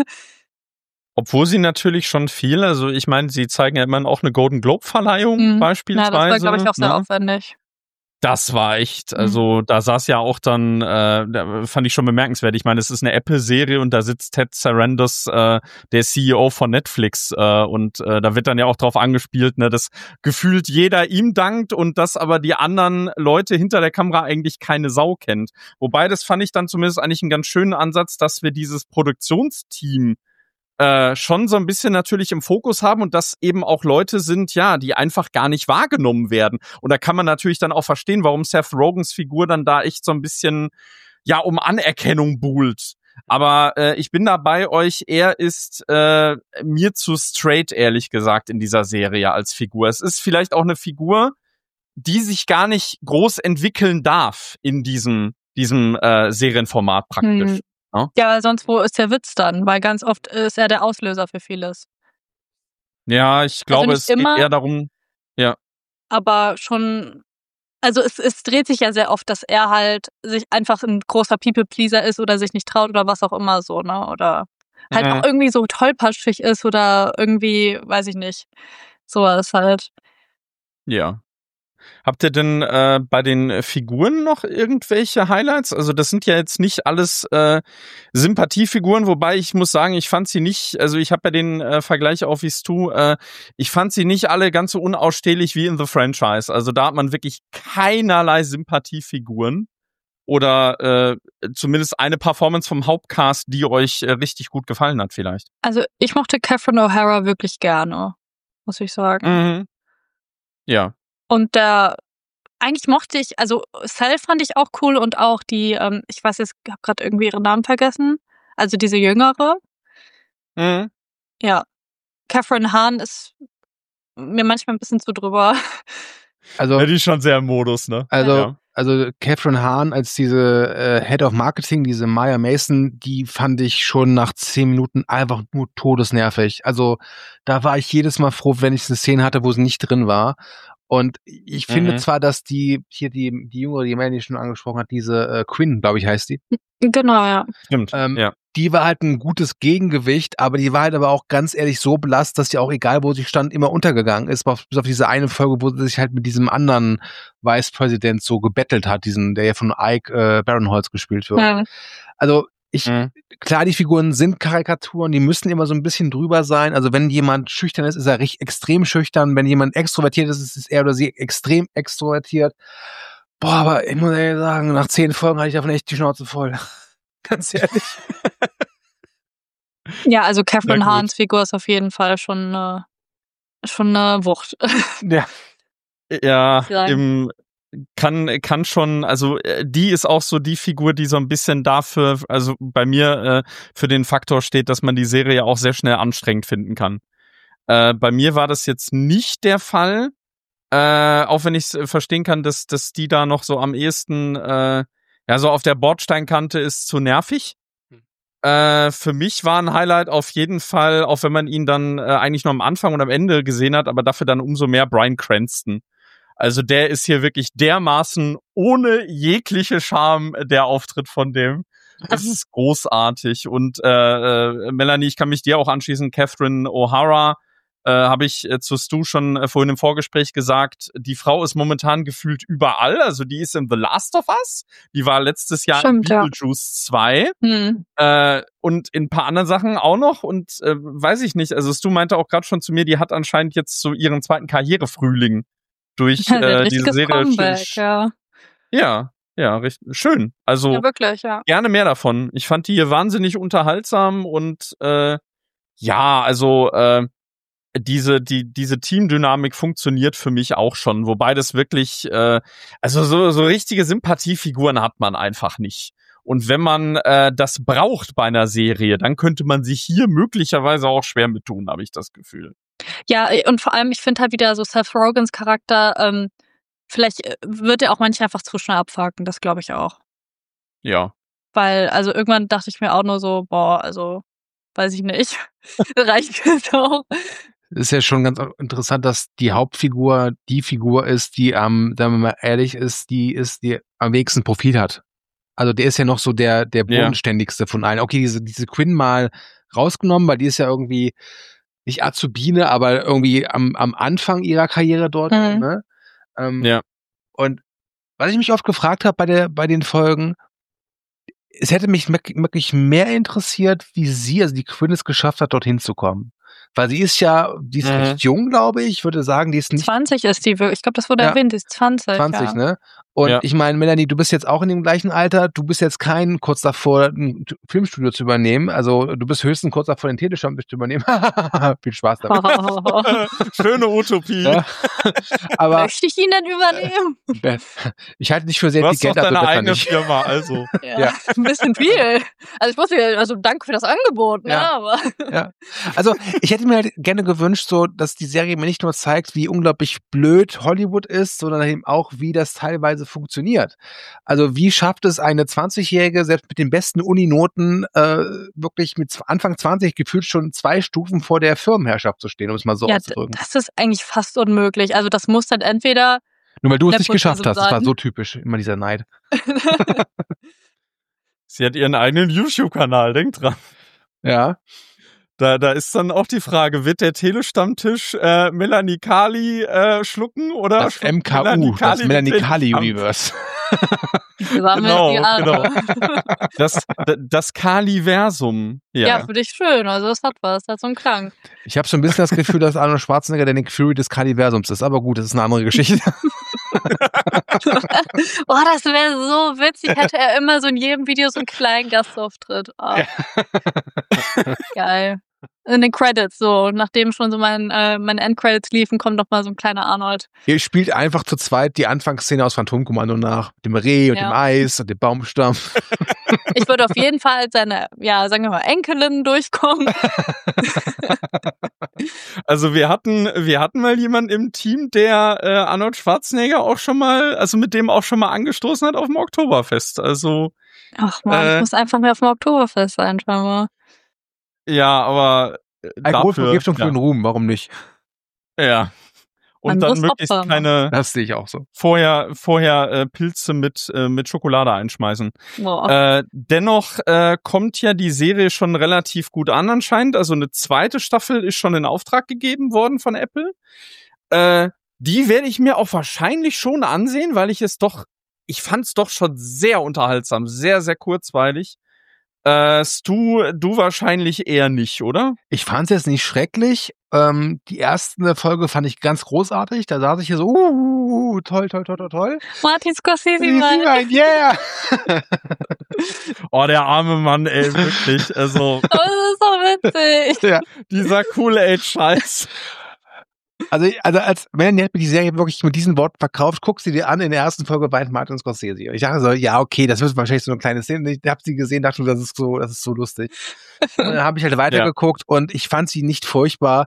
B: Obwohl sie natürlich schon viel, also ich meine, sie zeigen ja immer auch eine Golden Globe-Verleihung
C: Mhm.
B: beispielsweise.
C: Ja, das war, glaube ich, auch sehr
B: ne?
C: aufwendig.
B: Das war echt,
C: Mhm.
B: also da saß ja auch dann, äh, da fand ich schon bemerkenswert. Ich meine, es ist eine Apple-Serie und da sitzt Ted Sarandos, äh, der C E O von Netflix, äh, und äh, da wird dann ja auch drauf angespielt, ne, dass gefühlt jeder ihm dankt und dass aber die anderen Leute hinter der Kamera eigentlich keine Sau kennt. Wobei, das fand ich dann zumindest eigentlich einen ganz schönen Ansatz, dass wir dieses Produktionsteam äh, schon so ein bisschen natürlich im Fokus haben und dass eben auch Leute sind, ja, die einfach gar nicht wahrgenommen werden. Und da kann man natürlich dann auch verstehen, warum Seth Rogans Figur dann da echt so ein bisschen, ja, um Anerkennung buhlt. Aber äh, ich bin da bei euch, er ist äh, mir zu straight, ehrlich gesagt, in dieser Serie als Figur. Es ist vielleicht auch eine Figur, die sich gar nicht groß entwickeln darf in diesem, diesem äh, Serienformat praktisch.
C: Hm.
B: Ja?
C: Ja, weil sonst wo ist der Witz dann? Weil ganz oft ist er der Auslöser für vieles.
B: Ja, ich glaube,
C: nicht
B: es geht
C: immer.
B: eher darum, ja.
C: Aber schon, also es, es dreht sich ja sehr oft, dass er halt sich einfach ein großer People-Pleaser ist oder sich nicht traut oder was auch immer so, ne? Oder halt
B: Mhm.
C: auch irgendwie so tollpatschig ist oder irgendwie, weiß ich nicht, sowas halt.
B: Ja. Habt ihr denn äh, bei den Figuren noch irgendwelche Highlights? Also das sind ja jetzt nicht alles äh, Sympathiefiguren, wobei ich muss sagen, ich fand sie nicht, also ich habe ja den äh, Vergleich auf wie Stu, äh, ich fand sie nicht alle ganz so unausstehlich wie in The Franchise. Also da hat man wirklich keinerlei Sympathiefiguren oder äh, zumindest eine Performance vom Hauptcast, die euch äh, richtig gut gefallen hat vielleicht.
C: Also ich mochte Catherine O'Hara wirklich gerne, muss ich sagen.
B: Mhm. Ja.
C: Und der eigentlich mochte ich, also Cell fand ich auch cool und auch die, ähm, ich weiß jetzt, ich habe gerade irgendwie ihren Namen vergessen, also diese Jüngere.
B: Mhm.
C: Ja, Catherine Hahn ist mir manchmal ein bisschen zu drüber.
D: Also,
B: Ja, die ist schon sehr im Modus, ne?
D: also,
B: Ja.
D: also Catherine Hahn als diese äh, Head of Marketing, diese Maya Mason, die fand ich schon nach zehn Minuten einfach nur todesnervig. Also da war ich jedes Mal froh, wenn ich eine Szene hatte, wo sie nicht drin war. Und ich finde
B: Mhm.
D: zwar, dass die, hier die, die Jüngere, die Melanie schon angesprochen hat, diese äh, Quinn, glaube ich, heißt die,
C: Genau, ja.
B: Stimmt.
D: ähm,
B: ja.
D: die war halt ein gutes Gegengewicht, aber die war halt aber auch ganz ehrlich so belastet, dass sie auch, egal wo sie stand, immer untergegangen ist, bis auf diese eine Folge, wo sie sich halt mit diesem anderen Vice-Präsident so gebettelt hat, diesen, der ja von Ike äh, Barinholtz gespielt wird.
C: Ja.
D: Also ich,
B: Mhm.
D: klar, die Figuren sind Karikaturen, die müssen immer so ein bisschen drüber sein. Also wenn jemand schüchtern ist, ist er richtig extrem schüchtern. Wenn jemand extrovertiert ist, ist er oder sie extrem extrovertiert. Boah, aber ich muss ehrlich sagen, nach zehn Folgen hatte ich davon echt die Schnauze voll. Ganz ehrlich.
C: Ja, also Catherine
B: Na gut.
C: Hahns Figur ist auf jeden Fall schon, äh, schon eine Wucht.
D: Ja.
B: Ja,
C: sagen.
B: im, kann, kann schon, also äh, die ist auch so die Figur, die so ein bisschen dafür, also bei mir äh, für den Faktor steht, dass man die Serie auch sehr schnell anstrengend finden kann. Äh, bei mir war das jetzt nicht der Fall, äh, auch wenn ich es verstehen kann, dass, dass die da noch so am ehesten, äh, ja, so auf der Bordsteinkante ist, zu nervig. Äh, für mich war ein Highlight auf jeden Fall, auch wenn man ihn dann äh, eigentlich nur am Anfang und am Ende gesehen hat, aber dafür dann umso mehr Bryan Cranston. Also der ist hier wirklich dermaßen ohne jegliche Scham der Auftritt von dem. Das ist großartig. Und äh, äh, Melanie, ich kann mich dir auch anschließen, Catherine O'Hara, äh, habe ich äh, zu Stu schon äh, vorhin im Vorgespräch gesagt, die Frau ist momentan gefühlt überall. Also die ist in The Last of Us, die war letztes Jahr
C: Stimmt,
B: in
C: ja.
B: Beetlejuice zwei.
C: Hm.
B: Äh, und in ein paar anderen Sachen auch noch. Und äh, weiß ich nicht, also Stu meinte auch gerade schon zu mir, die hat anscheinend jetzt so ihren zweiten Karrierefrühling durch
C: Ja, sie hat
B: äh,
C: richtiges
B: diese Serie.
C: Comeback, ja.
B: Ja, ja, richtig schön. Also
C: Ja, wirklich, ja.
B: gerne mehr davon. Ich fand die hier wahnsinnig unterhaltsam und äh, ja, also äh, diese die diese Teamdynamik funktioniert für mich auch schon, wobei das wirklich äh, also so so richtige Sympathiefiguren hat man einfach nicht. Und wenn man äh, das braucht bei einer Serie, dann könnte man sich hier möglicherweise auch schwer mit tun, habe ich das Gefühl.
C: Ja, und vor allem, ich finde halt wieder so Seth Rogans Charakter, ähm, vielleicht äh, wird er auch manchmal einfach zu schnell abfaken, das glaube ich auch.
B: Ja.
C: Weil, also irgendwann dachte ich mir auch nur so, boah, also, weiß ich nicht, reicht es auch.
D: Ist ja schon ganz interessant, dass die Hauptfigur die Figur ist, die am, sagen wir mal ehrlich ist, die ist, die am wenigsten Profil hat. Also der ist ja noch so der, der
B: Ja.
D: bodenständigste von allen. Okay, diese, diese Quinn mal rausgenommen, weil die ist ja irgendwie nicht Azubine, aber irgendwie am, am Anfang ihrer Karriere dort.
C: Mhm.
D: Ne? Ähm,
B: Ja.
D: Und was ich mich oft gefragt habe bei der, bei den Folgen, es hätte mich wirklich mehr interessiert, wie sie, also die Quinn, es geschafft hat, dorthin zu kommen. Weil sie ist ja, die ist
B: Mhm.
D: recht jung, glaube ich. Ich würde sagen, die ist nicht
C: zwanzig ist die wirklich, ich glaube, das wurde
D: Ja.
C: erwähnt, die ist zwanzig.
D: zwanzig,
C: ja.
D: ne? Und
B: Ja.
D: ich meine, Melanie, du bist jetzt auch in dem gleichen Alter. Du bist jetzt kein kurz davor, ein T- Filmstudio zu übernehmen. Also du bist höchstens kurz davor, den Telestammtisch zu übernehmen. Viel Spaß damit.
B: Schöne Utopie.
D: Ja. Aber
C: Möchte ich ihn denn übernehmen?
D: ich halte dich für sehr
B: Du
D: viel
B: hast doch
D: Geld, also
B: deine
D: besser
B: eigene
D: nicht.
B: Firma, also.
C: Ja,
D: Ja.
C: ein bisschen viel. Also ich muss mir, also danke für das Angebot, ne?
D: Ja.
C: Aber
D: Ja. Also ich hätte mir halt gerne gewünscht, so, dass die Serie mir nicht nur zeigt, wie unglaublich blöd Hollywood ist, sondern eben auch, wie das teilweise funktioniert. Also wie schafft es eine zwanzigjährige, selbst mit den besten Uninoten, äh, wirklich mit Anfang zwanzig gefühlt schon zwei Stufen vor der Firmenherrschaft zu stehen, um es mal so
C: ja, d-
D: auszudrücken.
C: das ist eigentlich fast unmöglich. Also das muss dann entweder
D: Nur weil du es nicht
C: Nepotism
D: geschafft hast. Das war
C: sein.
D: so typisch, immer dieser Neid.
B: Sie hat ihren eigenen YouTube-Kanal, denk dran.
D: Ja.
B: Da, da ist dann auch die Frage, wird der Telestammtisch äh, Melanie Kali äh, schlucken oder
D: Das
B: schluckt
D: M K
B: Melanie
D: U, das
B: Kali
D: Melanie
B: den
D: Kali
B: Telestamm-
D: Universe.
C: die war
B: Genau,
C: mir die Arme.
B: Das, d- das Kaliversum. Ja.
C: Ja, für dich schön. Also das hat was, das hat so einen Klang.
D: Ich habe so ein bisschen das Gefühl, dass Arnold Schwarzenegger der Nick Fury des Kaliversums ist. Aber gut, das ist eine andere Geschichte.
C: Boah, das wäre so witzig, hätte er immer so in jedem Video so einen kleinen Gastauftritt. Oh. Geil. in den Credits, so, nachdem schon so mein, äh, meine Endcredits liefen, kommt noch mal so ein kleiner Arnold.
D: Ihr spielt einfach zu zweit die Anfangsszene aus Phantomkommando nach. Mit dem Reh und
C: Ja.
D: dem Eis und dem Baumstamm.
C: Ich würde auf jeden Fall als seine, ja, sagen wir mal, Enkelin durchkommen.
B: Also wir hatten, wir hatten mal jemanden im Team, der äh, Arnold Schwarzenegger auch schon mal, also mit dem auch schon mal angestoßen hat auf dem Oktoberfest. Also
C: Ach man,
B: Äh.
C: ich muss einfach mehr auf dem Oktoberfest sein, scheinbar.
B: ja, aber äh,
D: Alkoholvergiftung für
B: ja,
D: den Ruhm, warum nicht?
B: ja. Und
C: Man
B: dann
C: muss
B: möglichst
C: Opfer
B: keine
D: Das sehe ich auch so.
B: vorher vorher äh, Pilze mit äh, mit Schokolade einschmeißen.
C: Boah.
B: Äh, dennoch äh, kommt ja die Serie schon relativ gut an anscheinend. Also eine zweite Staffel ist schon in Auftrag gegeben worden von Apple. Äh, die werde ich mir auch wahrscheinlich schon ansehen, weil ich es doch, ich fand es doch schon sehr unterhaltsam, sehr, sehr kurzweilig. Äh, Stu, du wahrscheinlich eher nicht, oder?
D: Ich fand es jetzt nicht schrecklich. Ähm, die erste Folge fand ich ganz großartig. Da saß ich hier so, uh, uh, toll, toll, toll, toll, toll.
C: Martin Scorsese,
D: Sie
C: Mann.
D: mein, yeah!
B: Oh, der arme Mann, ey, wirklich. Also,
C: Oh, das ist so witzig.
D: Ja.
B: dieser coole Age-Scheiß.
D: Also, also als Melanie hat mir die Serie wirklich mit diesen Worten verkauft, guck sie dir an, in der ersten Folge weint Martin Scorsese. Ich dachte so, ja, okay, das wird wahrscheinlich so eine kleine Szene. Ich habe sie gesehen, dachte, das ist so, das ist so lustig. Und dann habe ich halt weitergeguckt ja. und ich fand sie nicht furchtbar,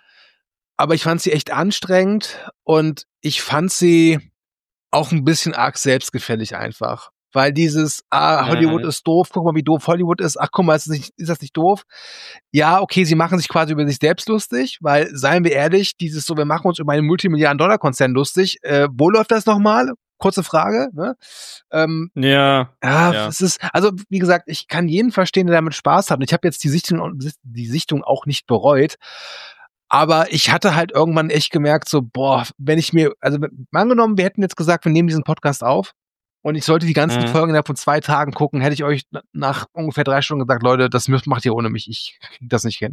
D: aber ich fand sie echt anstrengend und ich fand sie auch ein bisschen arg selbstgefällig einfach. Weil dieses, ah, Hollywood ist doof, guck mal, wie doof Hollywood ist, ach, guck mal, ist das nicht, ist das nicht doof? Ja, okay, sie machen sich quasi über sich selbst lustig, weil, seien wir ehrlich, dieses so, wir machen uns über einen Multimilliarden-Dollar-Konzern lustig, äh, wo läuft das nochmal? Kurze Frage, ne? Ähm,
B: ja.
D: Ja,
B: ja.
D: es ist, also, wie gesagt, ich kann jeden verstehen, der damit Spaß hat und ich habe jetzt die Sichtung, die Sichtung auch nicht bereut. Aber ich hatte halt irgendwann echt gemerkt, so, boah, wenn ich mir, also, mal angenommen, wir hätten jetzt gesagt, wir nehmen diesen Podcast auf, und ich sollte die ganzen mhm. Folgen innerhalb von zwei Tagen gucken, hätte ich euch nach ungefähr drei Stunden gesagt, Leute, das macht ihr ohne mich, ich krieg das nicht hin.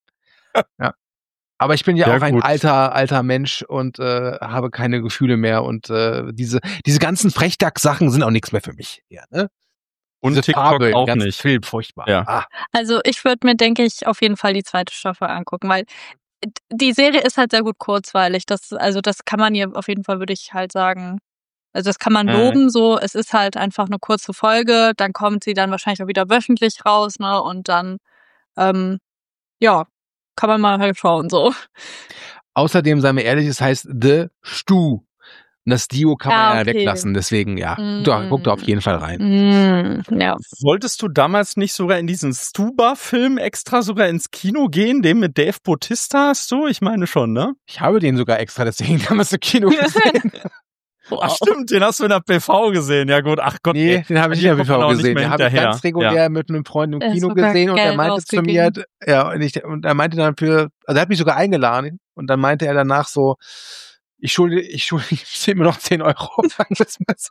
D: Ja. Aber ich bin ja, ja auch ein gut. alter, alter Mensch und äh, habe keine Gefühle mehr und äh, diese, diese ganzen Frechdachs-Sachen sind auch nichts mehr für mich. Ja, ne?
B: Und
D: diese
B: TikTok
D: Farbe,
B: auch
D: ganz
B: nicht.
D: Film, furchtbar.
B: Ja.
D: Ah.
C: Also ich würde mir, denke ich, auf jeden Fall die zweite Staffel angucken, weil die Serie ist halt sehr gut kurzweilig. Das, also das kann man hier auf jeden Fall, würde ich halt sagen, also das kann man loben, mhm. so, es ist halt einfach eine kurze Folge, dann kommt sie dann wahrscheinlich auch wieder wöchentlich raus, ne, und dann, ähm, ja, kann man mal halt schauen, so.
D: Außerdem, seien wir ehrlich, es heißt The Stu. Und das Dio kann man ah, okay. ja weglassen, deswegen, ja, mm. da, guck da auf jeden Fall rein.
C: Mm, ja.
B: Wolltest du damals nicht sogar in diesen Stuba-Film extra sogar ins Kino gehen, den mit Dave Bautista hast du? Ich meine schon, ne?
D: Ich habe den sogar extra deswegen damals im Kino gesehen.
B: Wow. Ach stimmt, den hast du in der P V gesehen. Ja gut, ach Gott.
D: Nee,
B: ey.
D: den habe ich in der P V gesehen. Den habe ich ganz regulär ja. mit einem Freund im Kino gesehen und er meinte zu mir, ja, und, ich, und er meinte dann für, also er hat mich sogar eingeladen und dann meinte er danach so, ich schulde, ich schulde, ich mir noch zehn Euro. Sagen wir es mal so.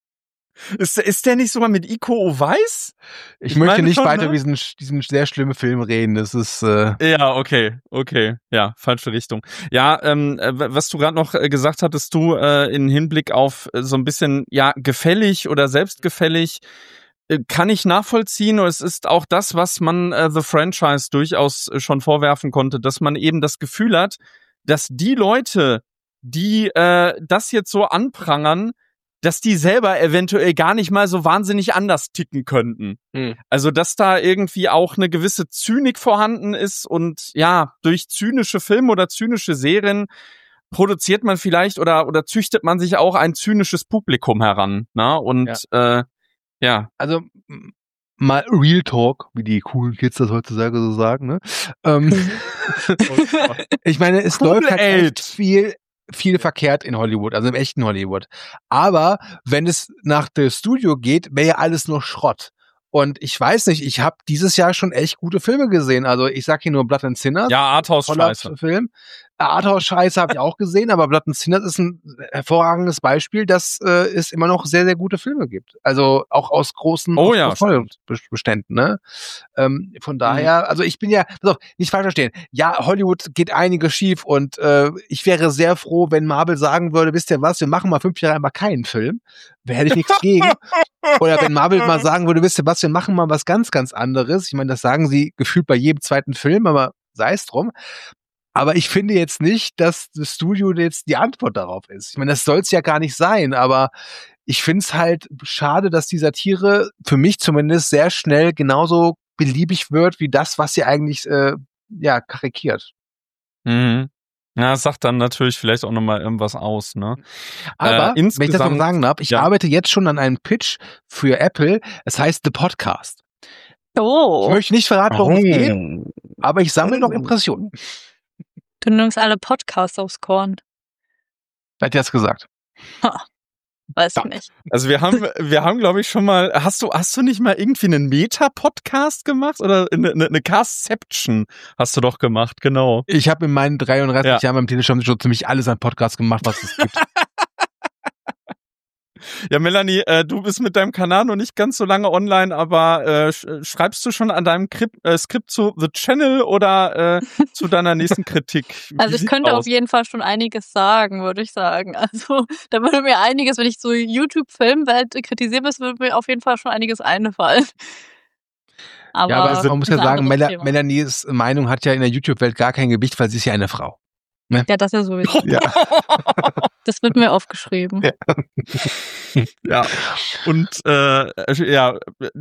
B: Ist, ist der nicht sogar mit Iko Weiß?
D: Ich, ich möchte nicht schon, weiter über ne? diesen, diesen sehr schlimmen Film reden. Das ist äh
B: ja, okay, okay. Ja, falsche Richtung. Ja, ähm, was du gerade noch gesagt hattest, du äh, in Hinblick auf äh, so ein bisschen, ja, gefällig oder selbstgefällig, äh, kann ich nachvollziehen. Und es ist auch das, was man äh, The Franchise durchaus äh, schon vorwerfen konnte, dass man eben das Gefühl hat, dass die Leute, die äh, das jetzt so anprangern, dass die selber eventuell gar nicht mal so wahnsinnig anders ticken könnten. Mhm. Also, dass da irgendwie auch eine gewisse Zynik vorhanden ist und ja, durch zynische Filme oder zynische Serien produziert man vielleicht oder oder züchtet man sich auch ein zynisches Publikum heran, ne? Und ja. Äh, ja.
D: Also mal Real Talk, wie die coolen Kids das heutzutage so sagen, ne? Ähm, ich meine, es cool läuft halt echt viel viel verkehrt in Hollywood, also im echten Hollywood. Aber wenn es nach dem Studio geht, wäre ja alles nur Schrott. Und ich weiß nicht, ich habe dieses Jahr schon echt gute Filme gesehen. Also ich sag hier nur Blood and Sinners.
B: Ja, Arthouse-Scheiße.
D: Film. Arthouse-Scheiße habe ich auch gesehen, aber Blood and Sinners ist ein hervorragendes Beispiel, dass äh, es immer noch sehr, sehr gute Filme gibt. Also auch aus großen
B: oh, ja,
D: Beständen. Ne? Ähm, von daher, mhm. also ich bin ja, pass auf, nicht falsch verstehen. Ja, Hollywood geht einiges schief und äh, ich wäre sehr froh, wenn Marvel sagen würde, wisst ihr was, wir machen mal fünf Jahre einmal keinen Film. Da hätte ich nichts gegen. Oder wenn Marvel mal sagen würde, wisst ihr was, wir machen mal was ganz, ganz anderes. Ich meine, das sagen sie gefühlt bei jedem zweiten Film, aber sei es drum. Aber ich finde jetzt nicht, dass das Studio jetzt die Antwort darauf ist. Ich meine, das soll es ja gar nicht sein, aber ich finde es halt schade, dass die Satire für mich zumindest sehr schnell genauso beliebig wird, wie das, was sie eigentlich äh, ja karikiert.
B: Mhm. Ja, das sagt dann natürlich vielleicht auch nochmal irgendwas aus, ne?
D: Aber,
B: äh,
D: wenn ich das noch sagen darf, ich
B: ja.
D: arbeite jetzt schon an einem Pitch für Apple. Es heißt The Podcast.
C: Oh.
D: Ich möchte nicht verraten, worum es geht, aber ich sammle noch Impressionen.
C: Du nimmst alle Podcasts aufs Korn.
D: Wer hat dir das gesagt?
C: Ha, weiß
D: Ja.
C: ich nicht.
B: Also wir haben, wir haben, glaube ich, schon mal. Hast du, hast du nicht mal irgendwie einen Meta-Podcast gemacht oder eine, eine, eine Castception hast du doch gemacht, genau.
D: Ich habe in meinen dreiunddreißig
B: Ja.
D: Jahren beim Teleshop schon ziemlich alles an Podcasts gemacht, was es gibt.
B: Ja, Melanie, äh, du bist mit deinem Kanal noch nicht ganz so lange online, aber äh, sch schreibst du schon an deinem Skript, äh, Skript zu The Channel oder äh, zu deiner nächsten Kritik? Wie
C: Also ich
B: sieht's
C: könnte
B: aus?
C: auf jeden Fall schon einiges sagen, würde ich sagen. Also da würde mir einiges, wenn ich so YouTube-Filmwelt kritisiere, würde mir auf jeden Fall schon einiges einfallen. Aber,
D: Ja, aber man muss ja
C: ist ein
D: sagen,
C: anderes
D: Mel
C: Thema.
D: Melanies Meinung hat ja in der YouTube-Welt gar kein Gewicht, weil sie ist ja eine Frau.
C: Ja, das ist ja sowieso.
D: Ja.
C: Das wird mir aufgeschrieben.
D: Ja.
B: Ja, und äh, ja,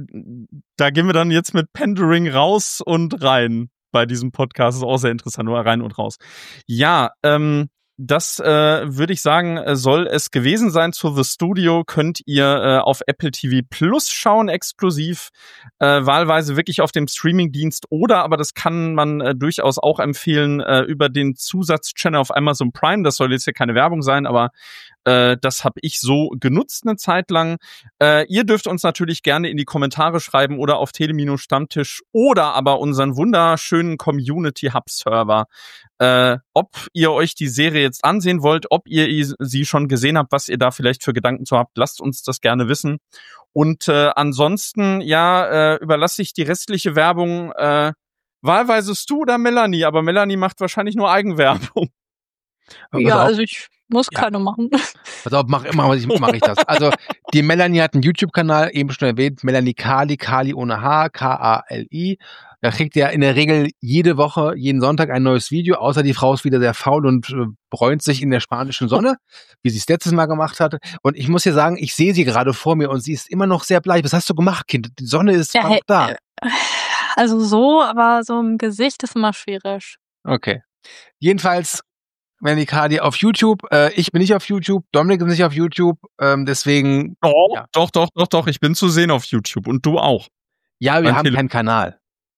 B: da gehen wir dann jetzt mit Pandering raus und rein bei diesem Podcast. Ist auch sehr interessant, nur rein und raus. Ja, ähm, das äh, würde ich sagen, soll es gewesen sein zu The Studio. Könnt ihr äh, auf Apple T V Plus schauen, exklusiv, äh, wahlweise wirklich auf dem Streamingdienst oder, aber das kann man äh, durchaus auch empfehlen, äh, über den Zusatzchannel auf Amazon Prime. Das soll jetzt hier keine Werbung sein, aber Äh, das habe ich so genutzt eine Zeit lang. Äh, ihr dürft uns natürlich gerne in die Kommentare schreiben oder auf Tele-Stammtisch oder aber unseren wunderschönen Community-Hub-Server, äh, ob ihr euch die Serie jetzt ansehen wollt, ob ihr sie schon gesehen habt, was ihr da vielleicht für Gedanken zu habt. Lasst uns das gerne wissen. Und äh, ansonsten, ja, äh, überlasse ich die restliche Werbung äh, wahlweise Stu oder Melanie, aber Melanie macht wahrscheinlich nur Eigenwerbung.
D: Aber
C: Ja,
D: pass auf,
C: also ich muss
D: Ja.
C: keine machen.
D: pass auf, mach immer, ich, mach ich das. Also, die Melanie hat einen YouTube-Kanal, eben schon erwähnt, Melanie Kali, Kali ohne H, K A L I. Da kriegt ihr in der Regel jede Woche, jeden Sonntag ein neues Video, außer die Frau ist wieder sehr faul und äh, bräunt sich in der spanischen Sonne, wie sie es letztes Mal gemacht hatte. Und ich muss dir sagen, ich sehe sie gerade vor mir und sie ist immer noch sehr bleich. Was hast du gemacht, Kind? Die Sonne ist
C: Ja,
D: noch
C: hey,
D: da.
C: äh, Also so, aber so im Gesicht ist immer schwierig.
D: Okay. Jedenfalls, Melanie Kali auf YouTube. Äh, ich bin nicht auf YouTube, Dominik ist nicht auf YouTube, ähm, deswegen,
B: Oh,
D: Ja.
B: Doch, doch, doch, doch. Ich bin zu sehen auf YouTube und du auch.
D: ja, wir
B: Mein
D: haben
B: Tele-
D: keinen Kanal.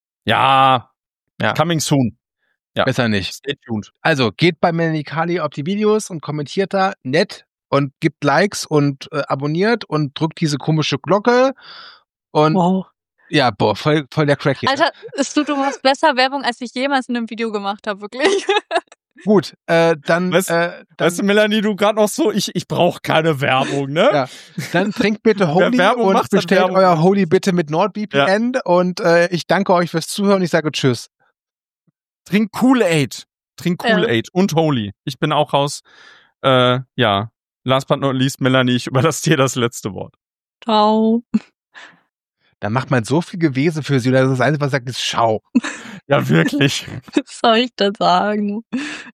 B: Ja,
D: Ja.
B: coming soon. Ja.
D: Besser nicht.
B: Stay tuned.
D: Also, geht bei Melanie Kali auf die Videos und kommentiert da nett und gibt Likes und äh, abonniert und drückt diese komische Glocke und
C: Wow.
D: ja, boah, voll, voll der Crack hier.
C: Alter, es tut, du machst besser Werbung, als ich jemals in einem Video gemacht habe, wirklich.
D: Gut, äh, dann,
B: Weißt-
D: äh,
B: Weißt du,
D: dann,
B: Melanie, du gerade noch so, ich, ich brauche keine Werbung, ne?
D: Ja. dann trinkt bitte
B: Wer
D: Holy
B: Werbung
D: und
B: macht, hat
D: bestellt
B: Werbung.
D: euer Holy bitte mit NordVPN und äh, ich danke euch fürs Zuhören. Ich sage Tschüss.
B: Trink Kool-Aid. Trink
C: Ja.
B: Kool-Aid und Holy. Ich bin auch raus. Äh, ja. Last but not least, Melanie, ich überlasse dir das letzte Wort.
C: Ciao.
D: Da macht man so viel Gewese für sie. Das ist das Einzige, was sagt, ist Schau.
B: Ja, wirklich.
C: Was soll ich da sagen?